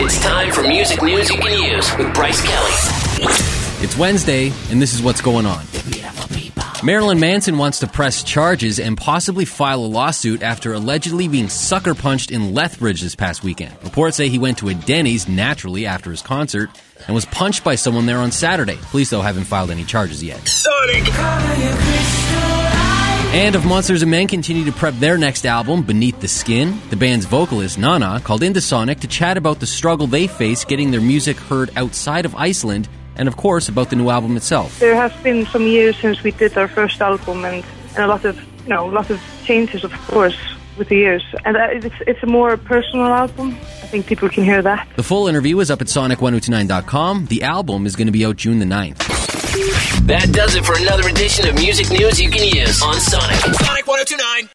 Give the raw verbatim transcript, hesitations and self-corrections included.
It's time for music news you can use with Bryce Kelly. It's Wednesday, and this is what's going on. Marilyn Manson wants to press charges and possibly file a lawsuit after allegedly being sucker punched in Lethbridge this past weekend. Reports say he went to a Denny's naturally after his concert and was punched by someone there on Saturday. Police, though, haven't filed any charges yet. Sonic! And if Monsters and Men continue to prep their next album, Beneath the Skin, the band's vocalist, Nana, called into Sonic to chat about the struggle they face getting their music heard outside of Iceland, and of course, about the new album itself. There has been some years since we did our first album, and, and a lot of, you know, lots of changes, of course, with the years. And uh, it's, it's a more personal album. I think people can hear that. The full interview is up at Sonic ten twenty-nine dot com. The album is going to be out June the ninth. That does it for another edition of Music News You Can Use on Sonic. Sonic ten twenty-nine.